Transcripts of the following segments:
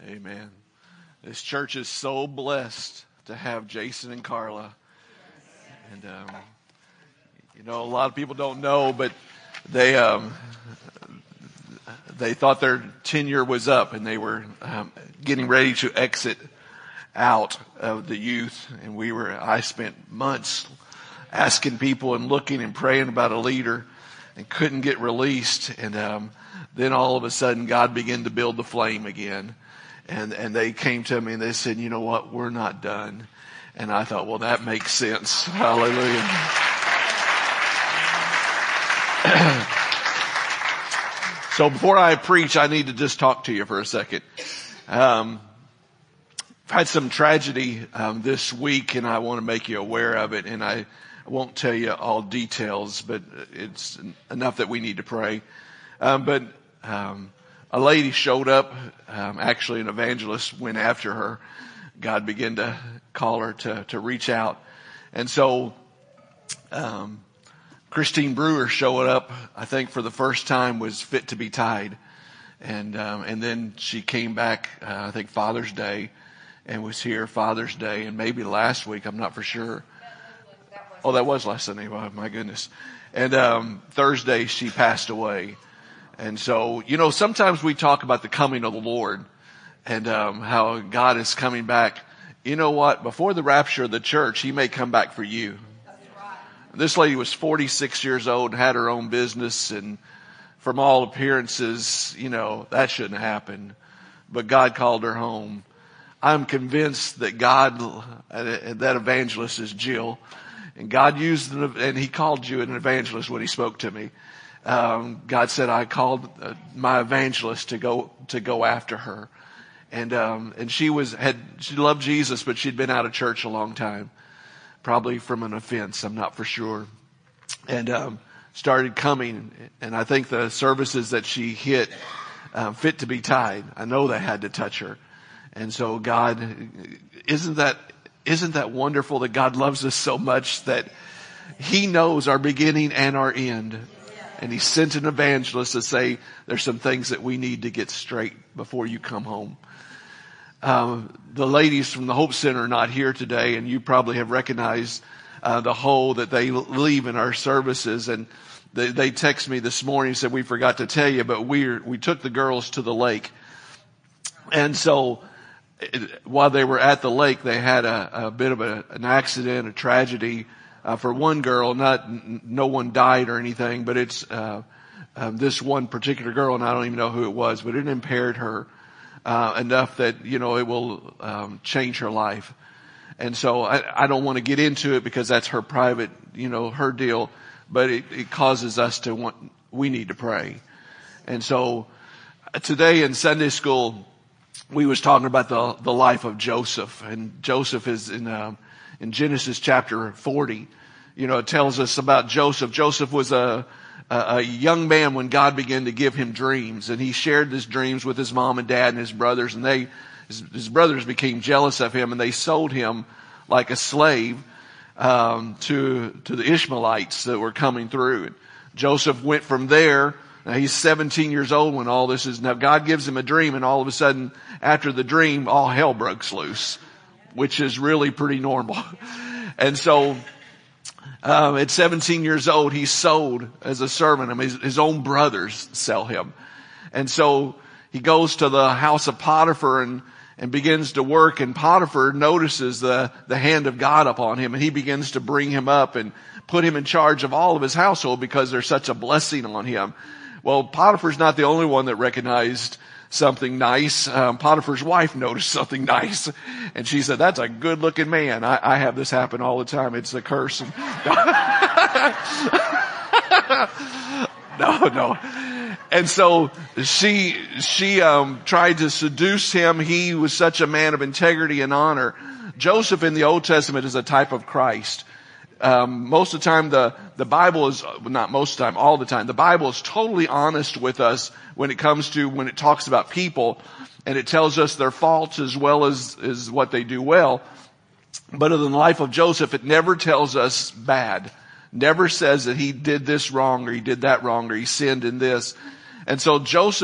Amen. This church is so blessed to have Jason and Carla. And, a lot of people don't know, but they thought their tenure was up and they were getting ready to exit out of the youth. And I spent months asking people and looking and praying about a leader and couldn't get released. And then all of a sudden God began to build the flame again. And they came to me and they said, you know what, we're not done. And I thought, well, that makes sense. Hallelujah. So before I preach, I need to just talk to you for a second. I've had some tragedy this week, and I want to make you aware of it. And I won't tell you all details, but it's enough that we need to pray. But a lady showed up. Actually, an evangelist went after her. God began to call her to reach out. And so Christine Brewer showed up, I think for the first time, was fit to be tied. And then she came back, I think Father's Day, and was here Father's Day, and maybe last week, I'm not for sure. Oh, that was last Sunday. Oh, my goodness. And Thursday, she passed away. And so, sometimes we talk about the coming of the Lord and how God is coming back. You know what? Before the rapture of the church, He may come back for you. That's right. This lady was 46 years old and had her own business, and from all appearances, that shouldn't happen. But God called her home. I'm convinced that that evangelist is Jill, and God used and He called you an evangelist when He spoke to me. God said, I called my evangelist to go after her. And she loved Jesus, but she'd been out of church a long time, probably from an offense. I'm not for sure. And, started coming. And I think the services that she hit, fit to be tied. I know they had to touch her. And so God, isn't that wonderful that God loves us so much that He knows our beginning and our end. And He sent an evangelist to say, there's some things that we need to get straight before you come home. The ladies from the Hope Center are not here today, and you probably have recognized the hole that they leave in our services. And they text me this morning and said, we forgot to tell you, but we took the girls to the lake. And so while they were at the lake, they had a bit of an accident, a tragedy. For one girl, no one died or anything, but it's this one particular girl, and I don't even know who it was, but it impaired her enough that it will change her life. And so I don't want to get into it because that's her private, her deal, but it causes us we need to pray. And so today in Sunday school, we was talking about the life of Joseph, and Joseph is in Genesis chapter 40. It tells us about Joseph. Joseph was a young man when God began to give him dreams, and he shared his dreams with his mom and dad and his brothers, and his brothers became jealous of him, and they sold him like a slave to the Ishmaelites that were coming through. And Joseph went from there. Now he's 17 years old when all this is. Now God gives him a dream, and all of a sudden after the dream, all hell breaks loose, which is really pretty normal. And so at 17 years old, he's sold as a servant. I mean, his own brothers sell him. And so he goes to the house of Potiphar and begins to work. And Potiphar notices the hand of God upon him. And he begins to bring him up and put him in charge of all of his household because there's such a blessing on him. Well, Potiphar's not the only one that recognized something nice. Potiphar's wife noticed something nice, and she said, that's a good looking man. I have this happen all the time. It's a curse. No. And so she tried to seduce him. He was such a man of integrity and honor. Joseph in the Old Testament is a type of Christ. Most of the time the Bible is, not most of the time, all the time, the Bible is totally honest with us when it talks about people, and it tells us their faults as well as what they do well. But in the life of Joseph, it never tells us bad. Never says that he did this wrong or he did that wrong or he sinned in this. And so Joseph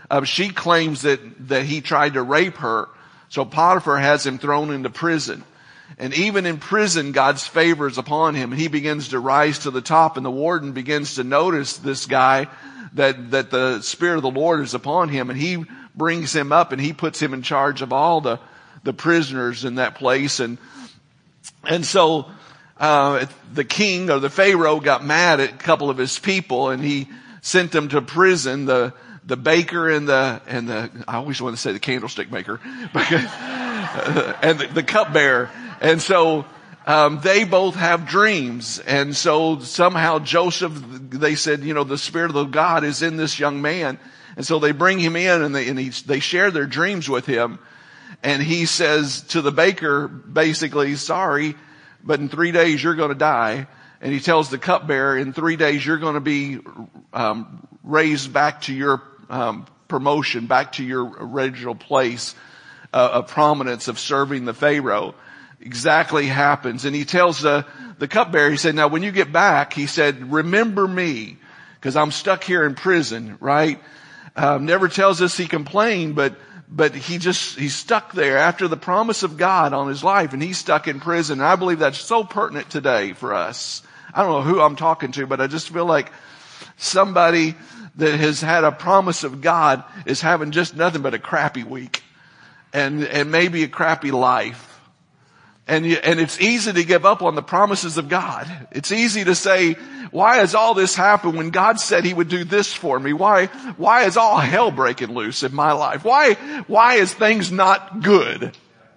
She claims that he tried to rape her. So Potiphar has him thrown into prison. And even in prison, God's favor is upon him. And he begins to rise to the top. And the warden begins to notice this guy, that the Spirit of the Lord is upon him. And he brings him up and he puts him in charge of all the prisoners in that place. And so the king, or the Pharaoh, got mad at a couple of his people and he sent them to prison. The baker and the I always want to say the candlestick maker, and the cupbearer. And so, they both have dreams. And so somehow Joseph, they said, the Spirit of God is in this young man. And so they bring him in and they share their dreams with him. And he says to the baker, basically, sorry, but in 3 days you're going to die. And he tells the cupbearer, in 3 days you're going to be raised back to your promotion, back to your original place of prominence of serving the Pharaoh. Exactly happens. And he tells the cupbearer, he said, now when you get back, he said, remember me, because I'm stuck here in prison, right? Never tells us he complained, but he's stuck there after the promise of God on his life, and he's stuck in prison. And I believe that's so pertinent today for us. I don't know who I'm talking to, but I just feel like somebody that has had a promise of God is having just nothing but a crappy week and maybe a crappy life. And it's easy to give up on the promises of God. It's easy to say, why has all this happened when God said he would do this for me? Why is all hell breaking loose in my life? Why is things not good?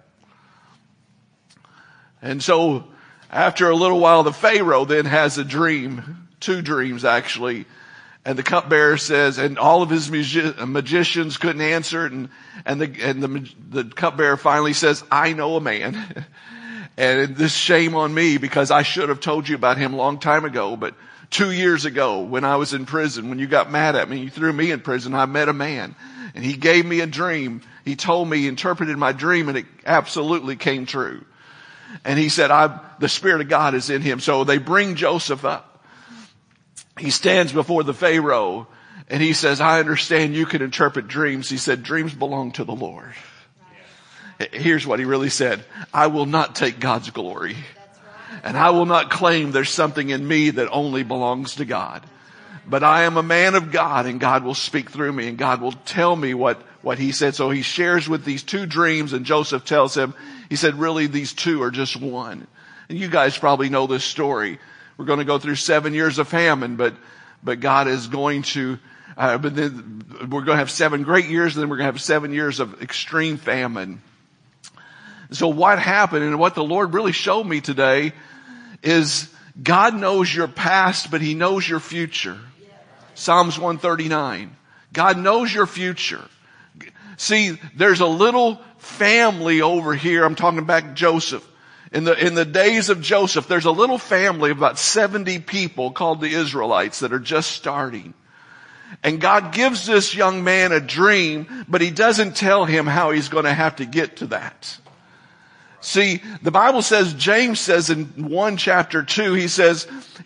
And so after a little while, the Pharaoh then has a dream, 2 dreams actually. And the cupbearer says, and all of his magicians couldn't answer it. And the cupbearer finally says, I know a man. And this shame on me, because I should have told you about him a long time ago. But 2 years ago, when I was in prison, when you got mad at me, you threw me in prison, I met a man. And he gave me a dream. He told me, he interpreted my dream, and it absolutely came true. And he said, the Spirit of God is in him. So they bring Joseph up. He stands before the Pharaoh and he says, I understand you can interpret dreams. He said, dreams belong to the Lord. Here's what he really said. I will not take God's glory. And I will not claim there's something in me that only belongs to God. But I am a man of God, and God will speak through me, and God will tell me what he said. So he shares with these 2 dreams, and Joseph tells him, he said, really these 2 are just one. And you guys probably know this story. We're going to go through 7 years of famine, but God is going to, but then we're going to have 7 great years, and then we're going to have 7 years of extreme famine. So what happened, and what the Lord really showed me today, is God knows your past, but he knows your future. Psalms 139. God knows your future. See, there's a little family over here. I'm talking about Joseph. In the days of Joseph, there's a little family of about 70 people called the Israelites that are just starting. And God gives this young man a dream, but he doesn't tell him how he's going to have to get to that. See, the Bible says, James says in 1 chapter 2, he said,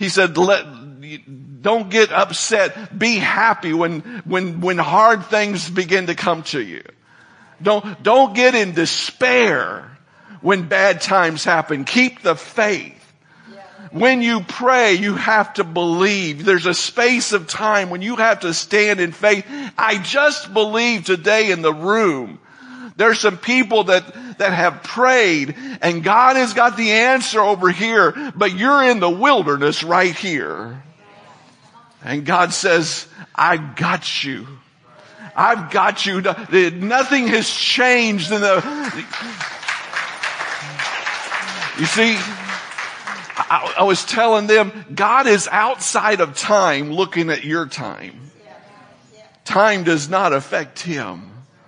don't get upset. Be happy when hard things begin to come to you. Don't get in despair when bad times happen. Keep the faith. When you pray, you have to believe. There's a space of time when you have to stand in faith. I just believe today in the room, there's some people that have prayed, and God has got the answer over here, but you're in the wilderness right here. And God says, I got you. I've got you. Nothing has changed in you see, I was telling them, God is outside of time looking at your time. Time does not affect him.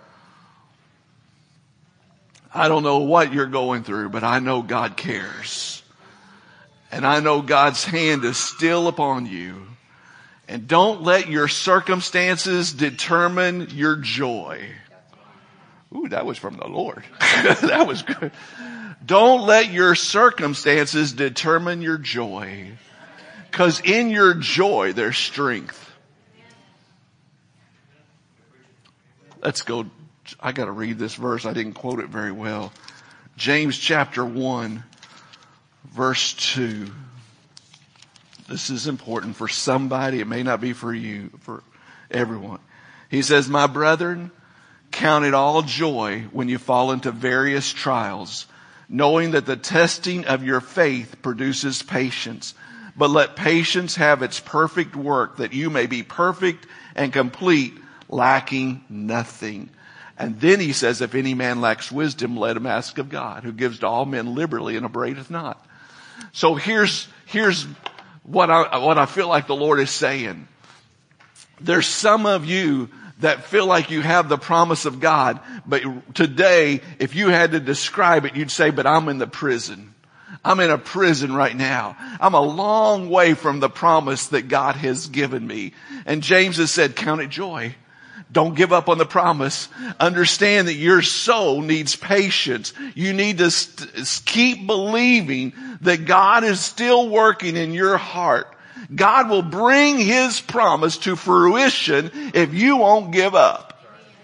I don't know what you're going through, but I know God cares. And I know God's hand is still upon you. And don't let your circumstances determine your joy. Ooh, that was from the Lord. That was good. Don't let your circumstances determine your joy. Because in your joy, there's strength. Let's go. I got to read this verse. I didn't quote it very well. James chapter 1, verse 2. This is important for somebody. It may not be for you, for everyone. He says, my brethren, count it all joy when you fall into various trials, knowing that the testing of your faith produces patience. But let patience have its perfect work, that you may be perfect and complete, lacking nothing. And then he says, if any man lacks wisdom, let him ask of God, who gives to all men liberally and upbraideth not. So here's what I feel like the Lord is saying. There's some of you that feel like you have the promise of God, but today, if you had to describe it, you'd say, but I'm in the prison. I'm in a prison right now. I'm a long way from the promise that God has given me. And James has said, count it joy. Don't give up on the promise. Understand that your soul needs patience. You need to keep believing that God is still working in your heart. God will bring His promise to fruition if you won't give up.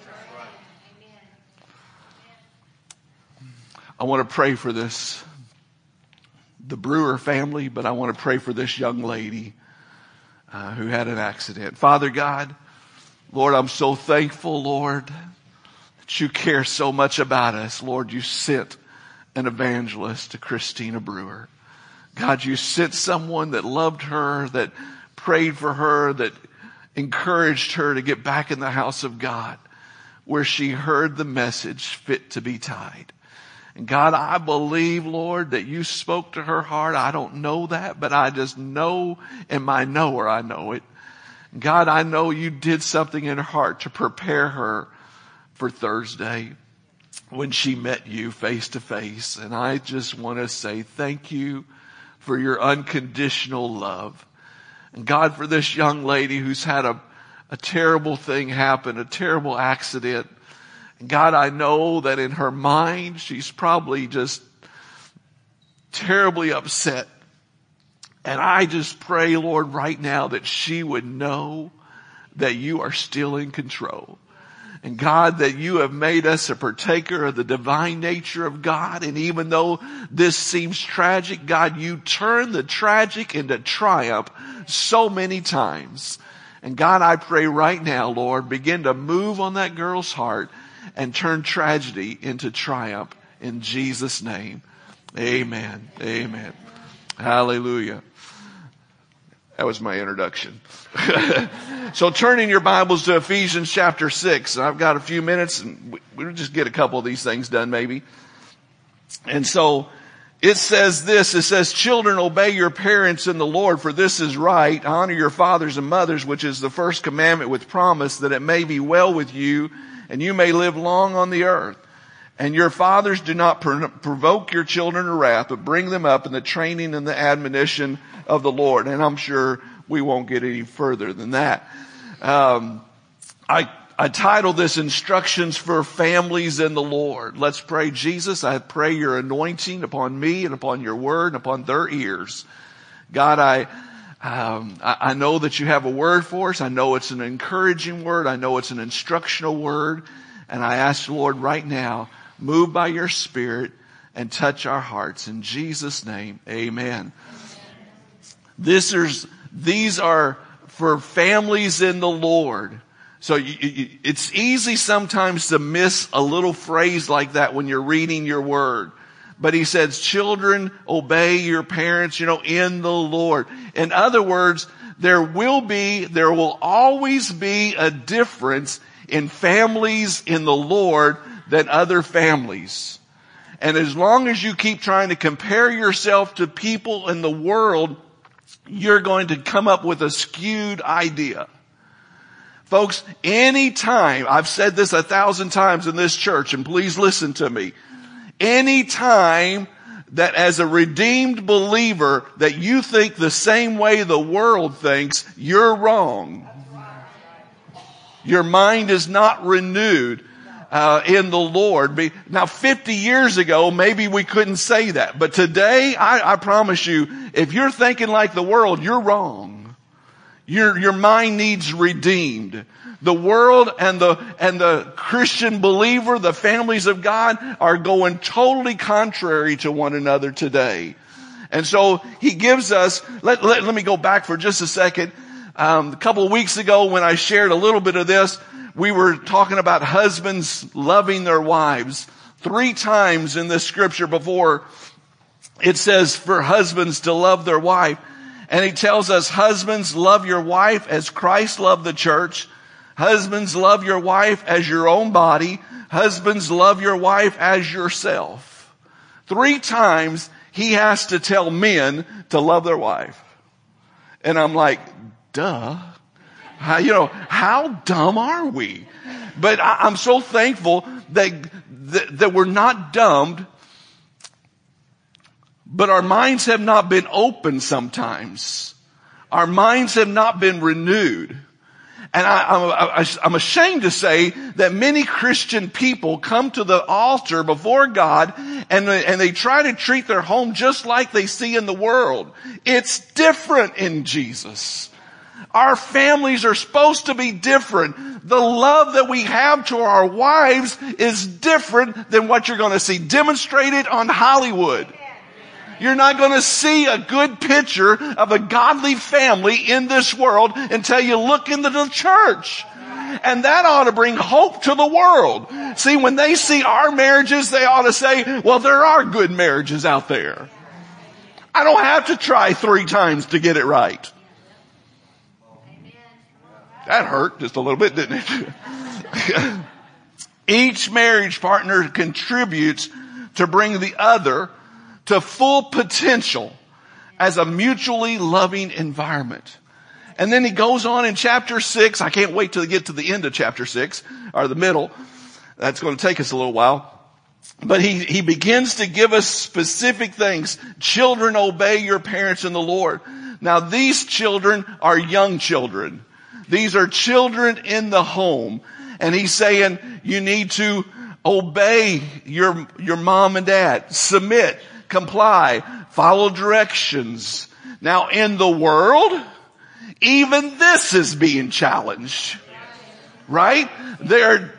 I want to pray for the Brewer family, but I want to pray for this young lady who had an accident. Father God, Lord, I'm so thankful, Lord, that you care so much about us. Lord, you sent an evangelist to Christina Brewer. God, you sent someone that loved her, that prayed for her, that encouraged her to get back in the house of God, where she heard the message, fit to be tied. And God, I believe, Lord, that you spoke to her heart. I don't know that, but I just know in my knower I know it. God, I know you did something in her heart to prepare her for Thursday when she met you face to face. And I just want to say thank you for your unconditional love. And God, for this young lady who's had a terrible thing happen, a terrible accident. And God, I know that in her mind, she's probably just terribly upset. And I just pray, Lord, right now that she would know that you are still in control. And God, that you have made us a partaker of the divine nature of God. And even though this seems tragic, God, you turn the tragic into triumph so many times. And God, I pray right now, Lord, begin to move on that girl's heart and turn tragedy into triumph in Jesus' name. Amen. Amen. Hallelujah. That was my introduction. So turn in your Bibles to Ephesians chapter 6. I've got a few minutes and we'll just get a couple of these things done maybe. And so it says this, it says, children, obey your parents in the Lord, for this is right. Honor your fathers and mothers, which is the first commandment with promise, that it may be well with you and you may live long on the earth. And your fathers, do not provoke your children to wrath, but bring them up in the training and the admonition of the Lord. And I'm sure we won't get any further than that. I titled this Instructions for Families in the Lord. Let's pray. Jesus, I pray your anointing upon me and upon your word and upon their ears. God, I know that you have a word for us. I know it's an encouraging word. I know it's an instructional word. And I ask, Lord, right now, move by your Spirit and touch our hearts. In Jesus' name, amen. These are for families in the Lord. So it's easy sometimes to miss a little phrase like that when you're reading your word. But he says, children, obey your parents, in the Lord. In other words, there will always be a difference in families in the Lord than other families. And as long as you keep trying to compare yourself to people in the world, you're going to come up with a skewed idea. Folks, anytime, I've said this 1,000 times in this church, and please listen to me. Anytime that as a redeemed believer that you think the same way the world thinks, you're wrong. Your mind is not renewed in the Lord. Now 50 years ago, maybe we couldn't say that. But today, I promise you, if you're thinking like the world, you're wrong. Your mind needs redeemed. The world and the Christian believer, the families of God, are going totally contrary to one another today. And so he gives us, let me go back for just a second. A couple of weeks ago when I shared a little bit of this, we were talking about husbands loving their wives. 3 times in this scripture before it says for husbands to love their wife. And he tells us, husbands, love your wife as Christ loved the church. Husbands, love your wife as your own body. Husbands, love your wife as yourself. 3 times he has to tell men to love their wife. And I'm like, duh. How dumb are we? But I'm so thankful that we're not dumbed, but our minds have not been opened sometimes. Our minds have not been renewed. And I'm ashamed to say that many Christian people come to the altar before God and they try to treat their home just like they see in the world. It's different in Jesus. Our families are supposed to be different. The love that we have to our wives is different than what you're going to see demonstrated on Hollywood. You're not going to see a good picture of a godly family in this world until you look into the church. And that ought to bring hope to the world. See, when they see our marriages, they ought to say, well, there are good marriages out there. I don't have to try 3 times to get it right. That hurt just a little bit, didn't it? Each marriage partner contributes to bring the other to full potential as a mutually loving environment. And then he goes on in chapter 6. I can't wait till we get to the end of chapter 6, or the middle. That's going to take us a little while. But he begins to give us specific things. Children, obey your parents in the Lord. Now these children are young children. These are children in the home. And he's saying you need to obey your mom and dad. Submit, comply, follow directions. Now in the world, even this is being challenged. Right? That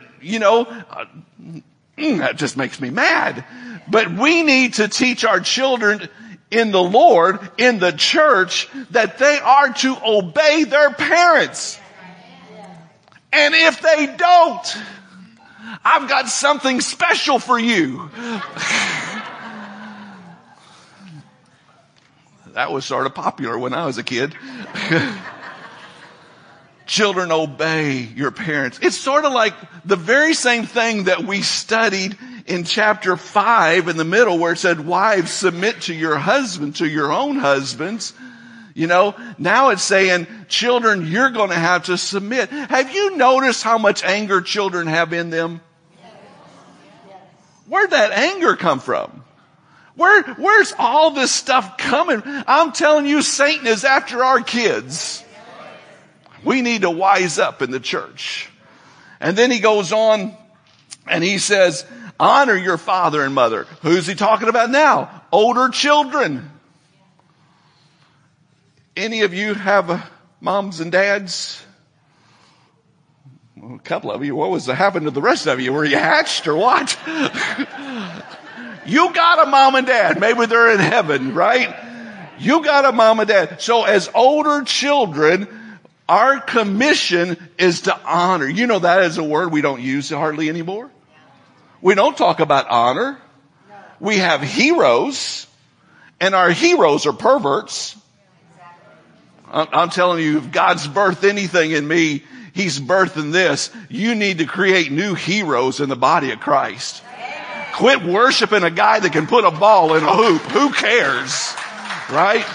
just makes me mad. But we need to teach our children in the Lord, in the church, that they are to obey their parents. And if they don't, I've got something special for you. That was sort of popular when I was a kid. Children, obey your parents. It's sort of like the very same thing that we studied in chapter 5 in the middle where it said, wives, submit to your husband, to your own husbands. Now it's saying, children, you're going to have to submit. Have you noticed how much anger children have in them? Where'd that anger come from? Where's all this stuff coming? I'm telling you, Satan is after our kids. We need to wise up in the church. And then he goes on and he says, honor your father and mother. Who's he talking about now? Older children. Any of you have moms and dads? Well, a couple of you. What was happened to the rest of you? Were you hatched or what? You got a mom and dad. Maybe they're in heaven, right? You got a mom and dad. So as older children, our commission is to honor. You know that is a word we don't use hardly anymore. We don't talk about honor. We have heroes, and our heroes are perverts. I'm telling you, if God's birthed anything in me, He's birthing this. You need to create new heroes in the body of Christ. Quit worshiping a guy that can put a ball in a hoop. Who cares? Right?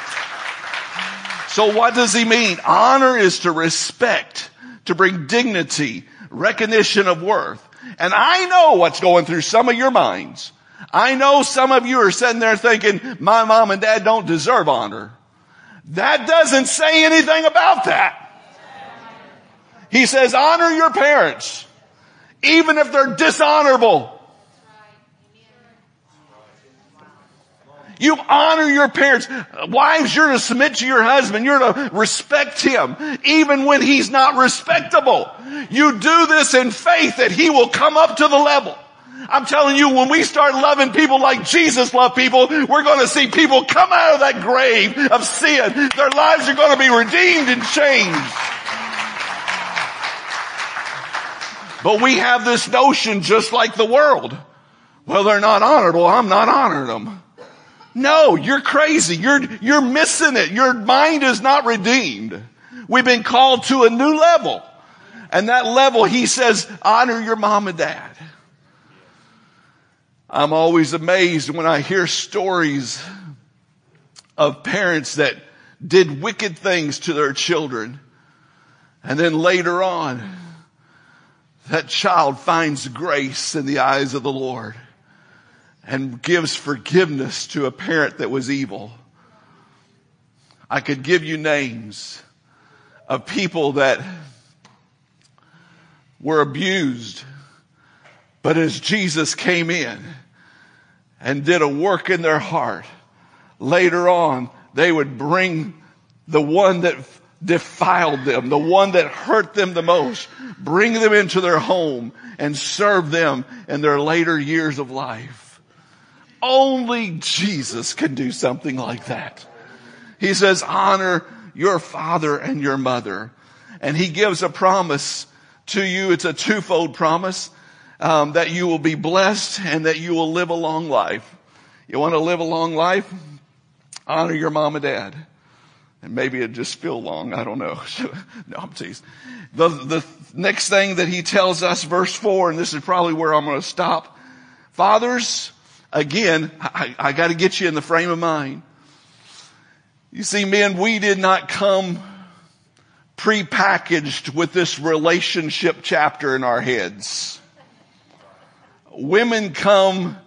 So what does he mean? Honor is to respect, to bring dignity, recognition of worth. And I know what's going through some of your minds. I know some of you are sitting there thinking, my mom and dad don't deserve honor. That doesn't say anything about that. He says, honor your parents, even if they're dishonorable. You honor your parents. Wives, you're to submit to your husband. You're to respect him, even when he's not respectable. You do this in faith that he will come up to the level. I'm telling you, when we start loving people like Jesus loved people, we're going to see people come out of that grave of sin. Their lives are going to be redeemed and changed. But we have this notion just like the world. Well, they're not honorable. I'm not honoring them. No, you're crazy. You're missing it. Your mind is not redeemed. We've been called to a new level. And that level, he says, honor your mom and dad. I'm always amazed when I hear stories of parents that did wicked things to their children. And then later on, that child finds grace in the eyes of the Lord and gives forgiveness to a parent that was evil. I could give you names of people that were abused, but as Jesus came in and did a work in their heart, later on they would bring the one that defiled them, the one that hurt them the most, bring them into their home and serve them in their later years of life. Only Jesus can do something like that. He says, honor your father and your mother. And he gives a promise to you. It's a twofold promise, that you will be blessed and that you will live a long life. You want to live a long life? Honor your mom and dad. And maybe it just feel long. I don't know. No, I'm teasing. The next thing that he tells us, verse 4, and this is probably where I'm going to stop. Fathers, again, I got to get you in the frame of mind. You see, men, we did not come prepackaged with this relationship chapter in our heads. Women come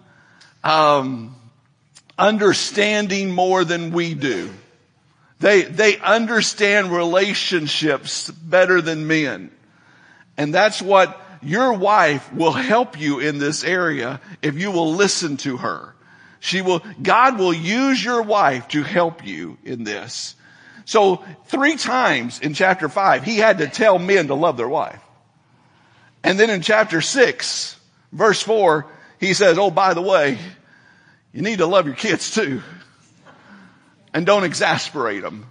understanding more than we do. They understand relationships better than men. And that's what your wife will help you in this area if you will listen to her. God will use your wife to help you in this. So 3 times in chapter 5, he had to tell men to love their wife. And then in chapter 6, verse 4, he says, oh, by the way, you need to love your kids too. And don't exasperate them.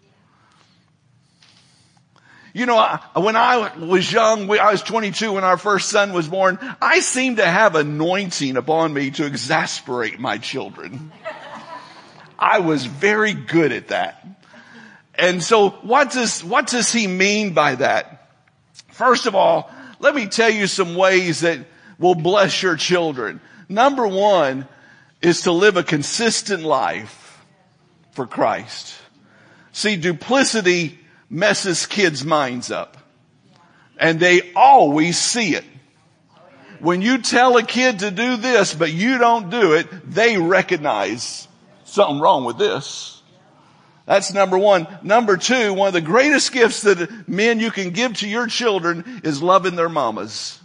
You know, when I was young, I was 22 when our first son was born. I seemed to have anointing upon me to exasperate my children. I was very good at that. And so what does he mean by that? First of all, let me tell you some ways that will bless your children. Number 1 is to live a consistent life for Christ. See, duplicity messes kids' minds up. And they always see it. When you tell a kid to do this, but you don't do it, they recognize something wrong with this. That's number 1. Number 2, one of the greatest gifts that men you can give to your children is loving their mamas.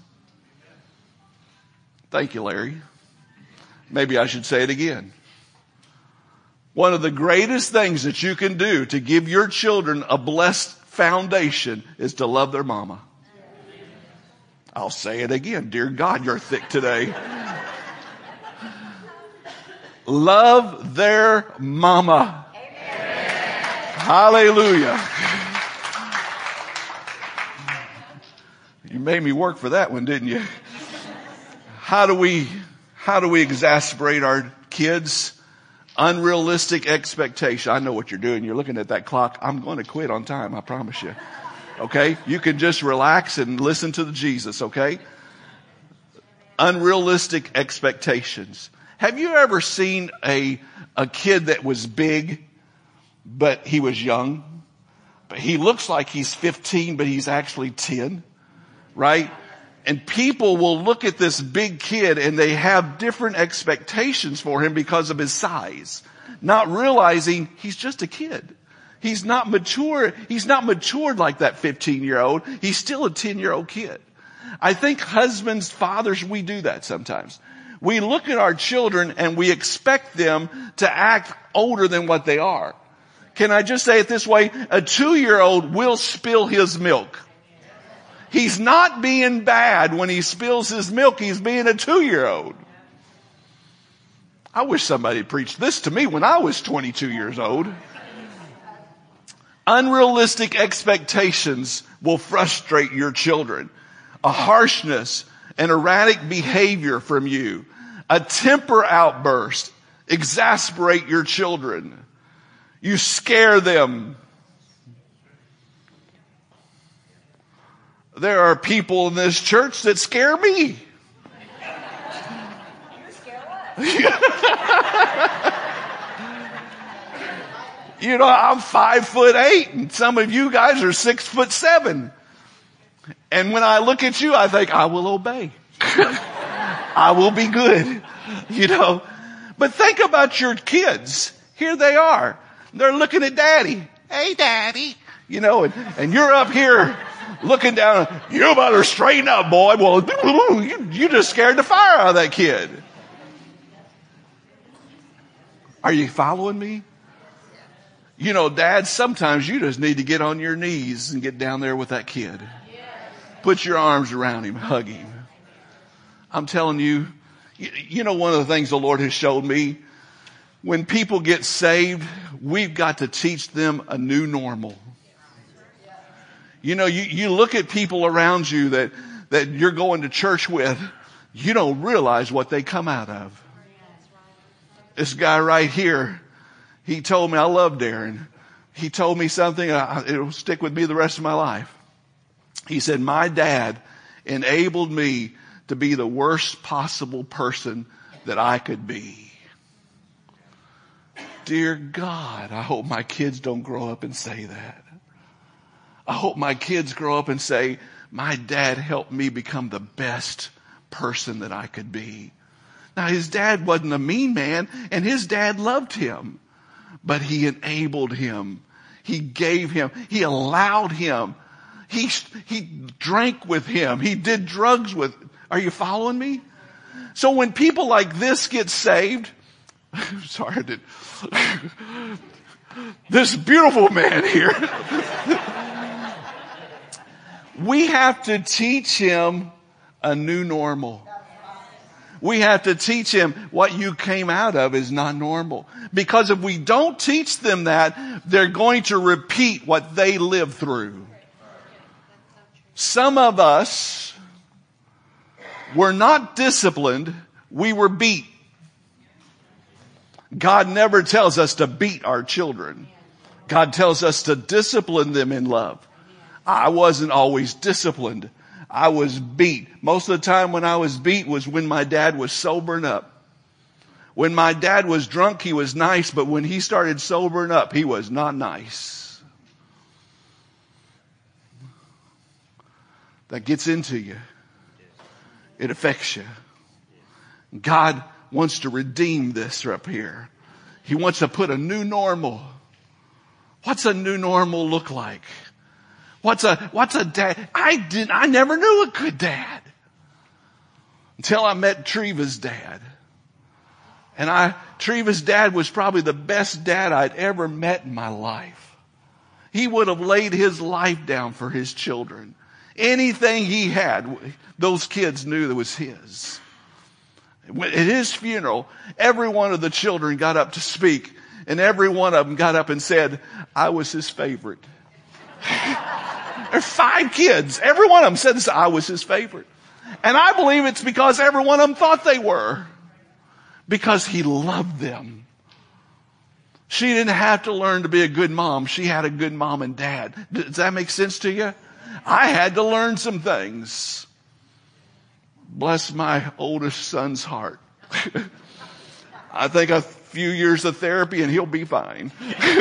Thank you, Larry. Maybe I should say it again. One of the greatest things that you can do to give your children a blessed foundation is to love their mama. I'll say it again. Dear God, you're thick today. Love their mama. Hallelujah. You made me work for that one, didn't you? How do we exasperate our kids? Unrealistic expectation. I know what you're doing. You're looking at that clock. I'm going to quit on time. I promise you. Okay? You can just relax and listen to the Jesus, okay? Unrealistic expectations. Have you ever seen a kid that was big, but he was young? But he looks like he's 15, but he's actually 10, right? And people will look at this big kid and they have different expectations for him because of his size, not realizing he's just a kid. He's not mature. He's not matured like that 15-year-old. He's still a 10-year-old kid. I think husbands, fathers, we do that sometimes. We look at our children and we expect them to act older than what they are. Can I just say it this way? A 2-year-old will spill his milk. He's not being bad when he spills his milk. He's being a 2-year-old. I wish somebody preached this to me when I was 22 years old. Unrealistic expectations will frustrate your children. A harshness and erratic behavior from you, a temper outburst, exasperate your children. You scare them. There are people in this church that scare me. You scare us. You know, I'm 5'8", and some of you guys are 6'7". And when I look at you, I think, I will obey. I will be good. You know, but think about your kids. Here they are. They're looking at daddy. Hey, daddy. You know, and you're up here looking down. You better straighten up, boy. Well, you just scared the fire out of that kid. Are you following me? You know, Dad, sometimes you just need to get on your knees and get down there with that kid. Put your arms around him, hug him. I'm telling you, you know, one of the things the Lord has showed me, when people get saved, we've got to teach them a new normal. You know, you look at people around you that you're going to church with, you don't realize what they come out of. This guy right here, he told me, I love Darren. He told me something, it'll stick with me the rest of my life. He said, my dad enabled me to be the worst possible person that I could be. Dear God, I hope my kids don't grow up and say that. I hope my kids grow up and say, my dad helped me become the best person that I could be. Now, his dad wasn't a mean man, and his dad loved him. But he enabled him. He gave him. He allowed him. He drank with him. He did drugs with. Are you following me? So when people like this get saved, sorry, this beautiful man here, we have to teach him a new normal. We have to teach him what you came out of is not normal. Because if we don't teach them that, they're going to repeat what they lived through. Some of us were not disciplined, we were beat. God never tells us to beat our children. God tells us to discipline them in love. I wasn't always disciplined. I was beat. Most of the time when I was beat was when my dad was sobering up. When my dad was drunk, he was nice, but when he started sobering up, he was not nice. That gets into you. It affects you. God wants to redeem this up here. He wants to put a new normal. What's a new normal look like? What's a dad? I never knew a good dad until I met Treva's dad. And Treva's dad was probably the best dad I'd ever met in my life. He would have laid his life down for his children. Anything he had, those kids knew that was his. At his funeral, every one of the children got up to speak, and every one of them got up and said, I was his favorite. There are 5 kids. Every one of them said this, I was his favorite. And I believe it's because every one of them thought they were. Because he loved them. She didn't have to learn to be a good mom. She had a good mom and dad. Does that make sense to you? I had to learn some things. Bless my oldest son's heart. I think a few years of therapy and he'll be fine.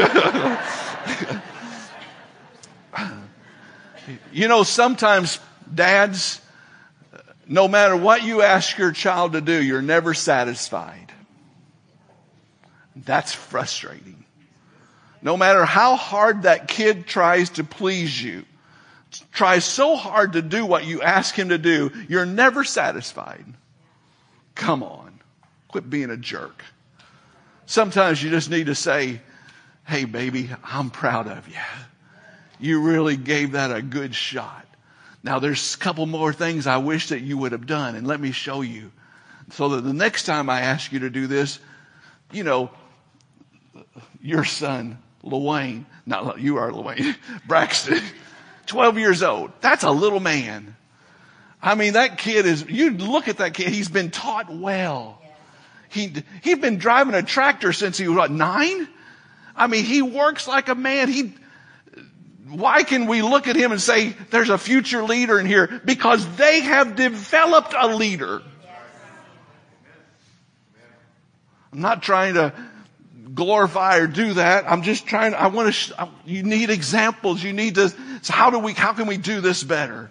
You know, sometimes dads, no matter what you ask your child to do, you're never satisfied. That's frustrating. No matter how hard that kid tries to please you, tries so hard to do what you ask him to do, you're never satisfied. Come on. Quit being a jerk. Sometimes you just need to say, hey, baby, I'm proud of you. You really gave that a good shot. Now, there's a couple more things I wish that you would have done, and let me show you. So that the next time I ask you to do this, you know, your son, Llewayne, not you are Llewayne, Braxton, 12 years old. That's a little man. I mean, that kid is, you look at that kid, he's been taught well. He'd been driving a tractor since he was, what, 9? I mean, he works like a man. Why can we look at him and say there's a future leader in here? Because they have developed a leader. I'm not trying to glorify or do that. I'm just trying, you need examples. You need to, so how can we do this better?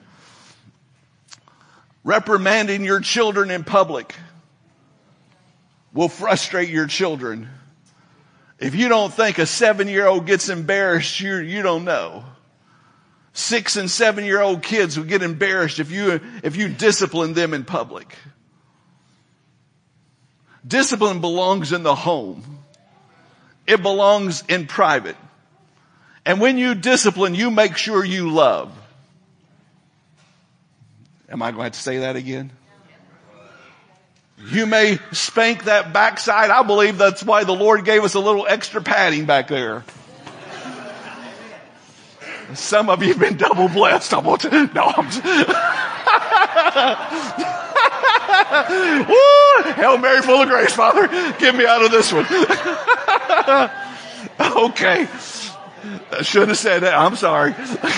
Reprimanding your children in public will frustrate your children. If you don't think a 7-year-old gets embarrassed, you don't know. 6 and 7-year-old kids will get embarrassed if you discipline them in public. Discipline belongs in the home. It belongs in private. And when you discipline, you make sure you love. Am I going to have to say that again? You may spank that backside. I believe that's why the Lord gave us a little extra padding back there. Some of you have been double blessed. I'm just, Woo! Hail Mary, full of grace, Father. Get me out of this one. Okay. I shouldn't have said that. I'm sorry.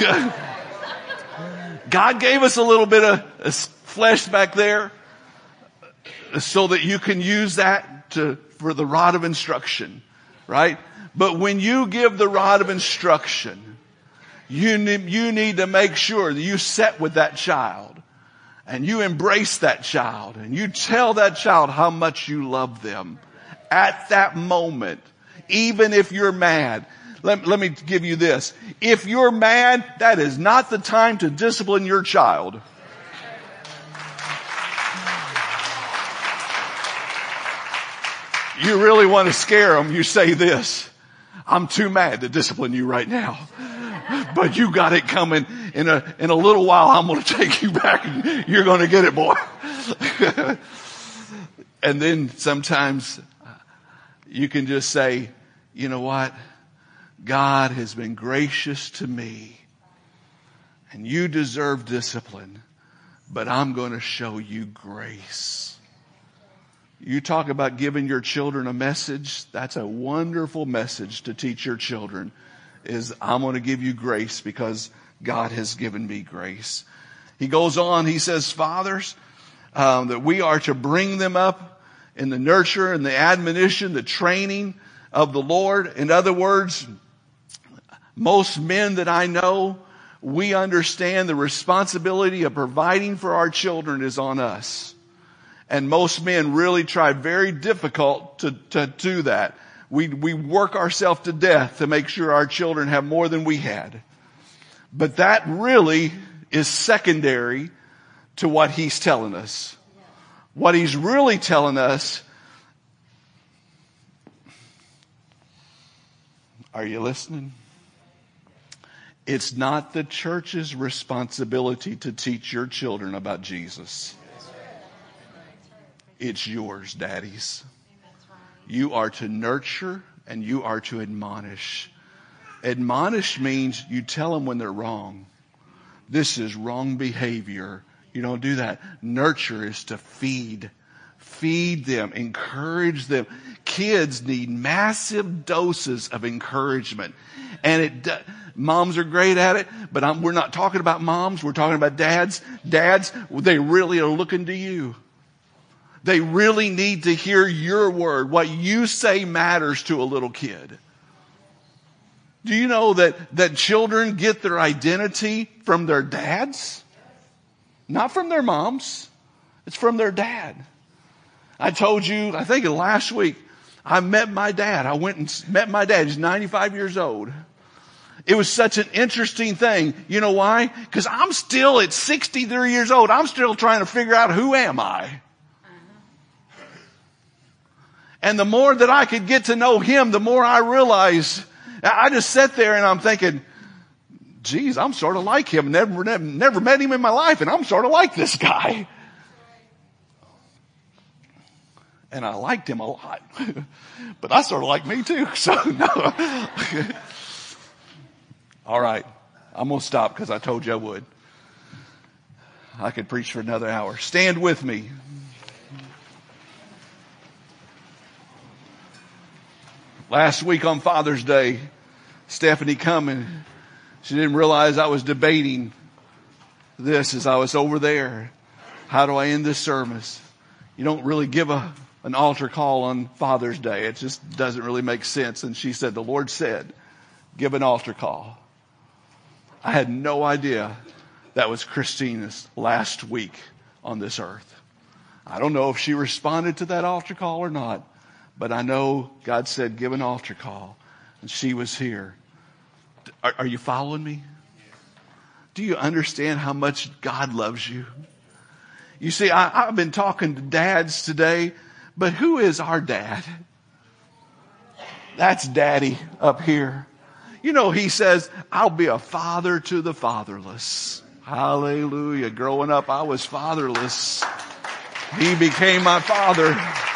God gave us a little bit of flesh back there so that you can use that for the rod of instruction, right? But when you give the rod of instruction, you need to make sure that you sit with that child and you embrace that child and you tell that child how much you love them at that moment, even if you're mad. Let me give you this. If you're mad, that is not the time to discipline your child. You really want to scare them, you say this: I'm too mad to discipline you right now, but you got it coming. In a little while, I'm going to take you back and you're going to get it, boy. And then sometimes you can just say, you know what? God has been gracious to me and you deserve discipline, but I'm going to show you grace. You talk about giving your children a message. That's a wonderful message to teach your children, is I'm going to give you grace because God has given me grace. He goes on, he says, fathers, that we are to bring them up in the nurture and the admonition, the training of the Lord. In other words, most men that I know, we understand the responsibility of providing for our children is on us. And most men really try very difficult to do that. We work ourselves to death to make sure our children have more than we had. But that really is secondary to what he's telling us. What he's really telling us, are you listening? It's not the church's responsibility to teach your children about Jesus. It's yours, daddies. You are to nurture and you are to admonish. Admonish means you tell them when they're wrong. This is wrong behavior. You don't do that. Nurture is to feed. Feed them. Encourage them. Kids need massive doses of encouragement. And moms are great at it, but we're not talking about moms. We're talking about dads. Dads, they really are looking to you. They really need to hear your word. What you say matters to a little kid. Do you know that children get their identity from their dads? Not from their moms. It's from their dad. I told you, I think last week, I met my dad. I went and met my dad. He's 95 years old. It was such an interesting thing. You know why? Because I'm still at 63 years old. I'm still trying to figure out who am I. And the more that I could get to know him, the more I realized, I just sat there and I'm thinking, geez, I'm sort of like him. Never met him in my life, and I'm sort of like this guy. And I liked him a lot. But I sort of like me too. So no. All right. I'm going to stop because I told you I would. I could preach for another hour. Stand with me. Last week on Father's Day, Stephanie come and she didn't realize I was debating this as I was over there. How do I end this service? You don't really give an altar call on Father's Day. It just doesn't really make sense. And she said, the Lord said, give an altar call. I had no idea that was Christina's last week on this earth. I don't know if she responded to that altar call or not, but I know God said, give an altar call. And she was here. Are you following me? Do you understand how much God loves you? You see, I've been talking to dads today, but who is our dad? That's Daddy up here. You know, he says, I'll be a father to the fatherless. Hallelujah. Growing up, I was fatherless. He became my father.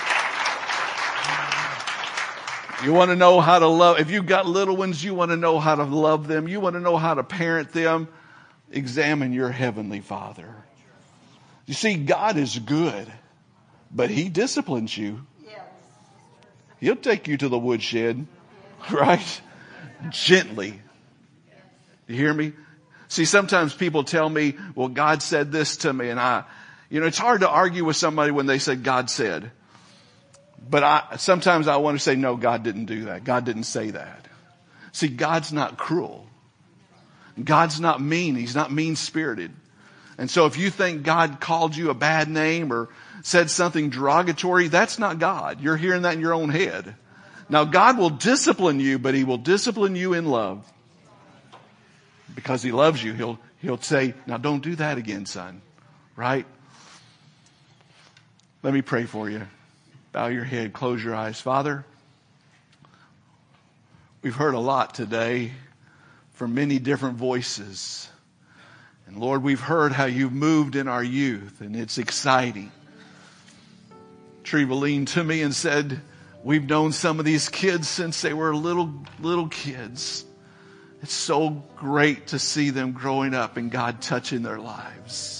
You want to know how to love. If you've got little ones, you want to know how to love them. You want to know how to parent them. Examine your heavenly Father. You see, God is good, but he disciplines you. He'll take you to the woodshed, right? Gently. You hear me? See, sometimes people tell me, well, God said this to me, and it's hard to argue with somebody when they say God said. But sometimes I want to say, no, God didn't do that. God didn't say that. See, God's not cruel. God's not mean. He's not mean-spirited. And so if you think God called you a bad name or said something derogatory, that's not God. You're hearing that in your own head. Now, God will discipline you, but he will discipline you in love. Because he loves you, he'll say, now don't do that again, son. Right? Let me pray for you. Bow your head, close your eyes. Father, we've heard a lot today from many different voices. And Lord, we've heard how you've moved in our youth, and it's exciting. Treva leaned to me and said, we've known some of these kids since they were little kids. It's so great to see them growing up and God touching their lives.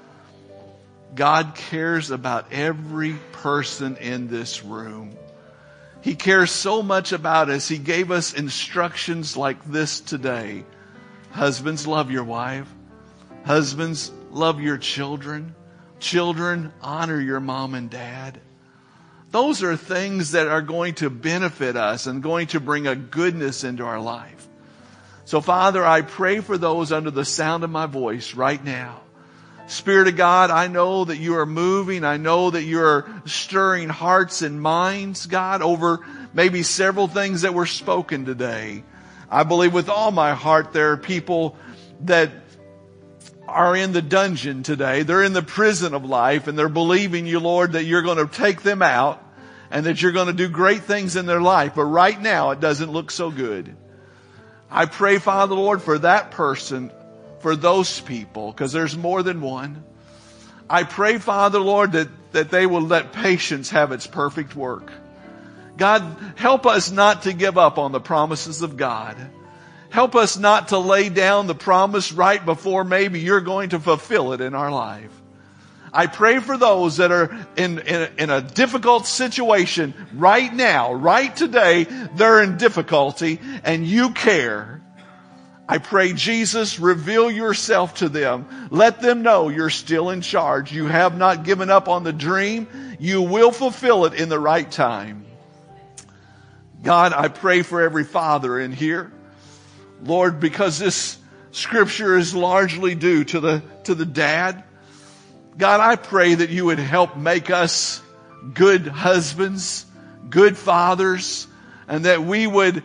God cares about every person in this room. He cares so much about us. He gave us instructions like this today. Husbands, love your wife. Husbands, love your children. Children, honor your mom and dad. Those are things that are going to benefit us and going to bring a goodness into our life. So, Father, I pray for those under the sound of my voice right now. Spirit of God, I know that you are moving. I know that you are stirring hearts and minds, God, over maybe several things that were spoken today. I believe with all my heart there are people that are in the dungeon today. They're in the prison of life, and they're believing you, Lord, that you're going to take them out and that you're going to do great things in their life. But right now, it doesn't look so good. I pray, Father, Lord, for that person, for those people, because there's more than one. I pray, Father, Lord, that they will let patience have its perfect work. God, help us not to give up on the promises of God. Help us not to lay down the promise right before maybe you're going to fulfill it in our life. I pray for those that are in a difficult situation right now, right today. They're in difficulty and you care. I pray, Jesus, reveal yourself to them. Let them know you're still in charge. You have not given up on the dream. You will fulfill it in the right time. God, I pray for every father in here. Lord, because this scripture is largely due to the dad. God, I pray that you would help make us good husbands, good fathers, and that we would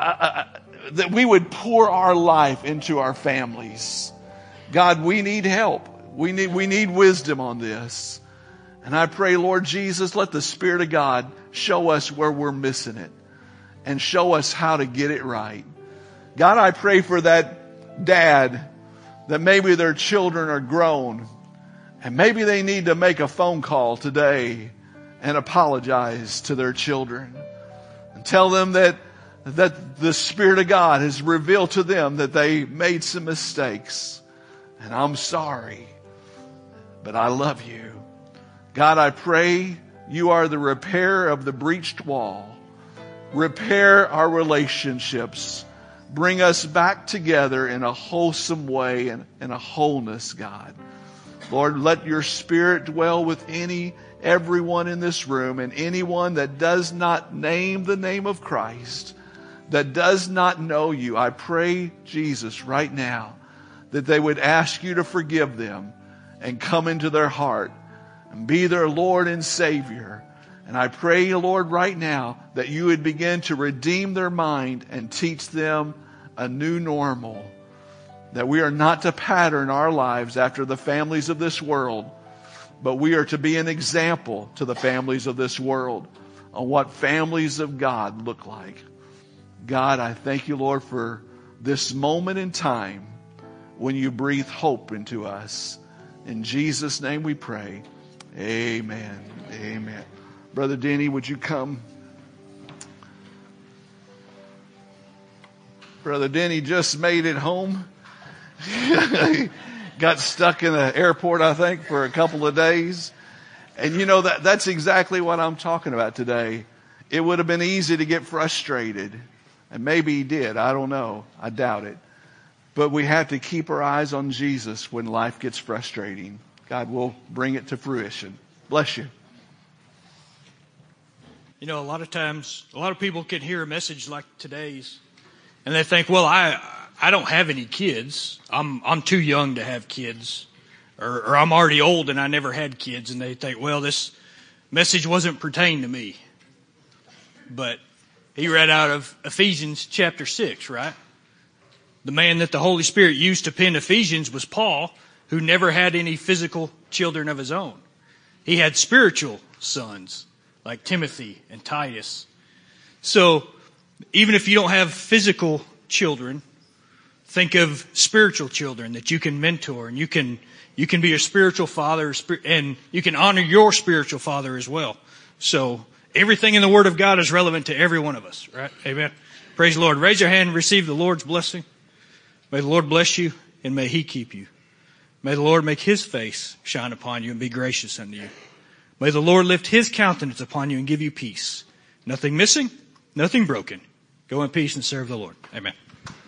pour our life into our families. God, we need help. We need wisdom on this. And I pray, Lord Jesus, let the Spirit of God show us where we're missing it and show us how to get it right. God, I pray for that dad that maybe their children are grown and maybe they need to make a phone call today and apologize to their children and tell them that the Spirit of God has revealed to them that they made some mistakes. And I'm sorry, but I love you. God, I pray you are the repairer of the breached wall. Repair our relationships. Bring us back together in a wholesome way and in a wholeness, God. Lord, let your Spirit dwell with everyone in this room and anyone that does not name the name of Christ, that does not know you. I pray, Jesus, right now, that they would ask you to forgive them and come into their heart and be their Lord and Savior. And I pray, Lord, right now that you would begin to redeem their mind and teach them a new normal. That we are not to pattern our lives after the families of this world, but we are to be an example to the families of this world on what families of God look like. God, I thank you, Lord, for this moment in time when you breathe hope into us. In Jesus' name we pray. Amen. Amen. Brother Denny, would you come? Brother Denny just made it home. He got stuck in the airport, I think, for a couple of days. And you know, that's exactly what I'm talking about today. It would have been easy to get frustrated. And maybe he did. I don't know. I doubt it. But we have to keep our eyes on Jesus when life gets frustrating. God will bring it to fruition. Bless you. You know, a lot of times, a lot of people can hear a message like today's, and they think, well, I don't have any kids. I'm too young to have kids. Or I'm already old and I never had kids. And they think, well, this message wasn't pertaining to me. But he read out of Ephesians chapter 6, right? The man that the Holy Spirit used to pen Ephesians was Paul, who never had any physical children of his own. He had spiritual sons like Timothy and Titus. So even if you don't have physical children, think of spiritual children that you can mentor, and you can be a spiritual father, and you can honor your spiritual father as well. So everything in the Word of God is relevant to every one of us, right? Amen. Praise the Lord. Raise your hand and receive the Lord's blessing. May the Lord bless you and may He keep you. May the Lord make His face shine upon you and be gracious unto you. May the Lord lift His countenance upon you and give you peace. Nothing missing, nothing broken. Go in peace and serve the Lord. Amen.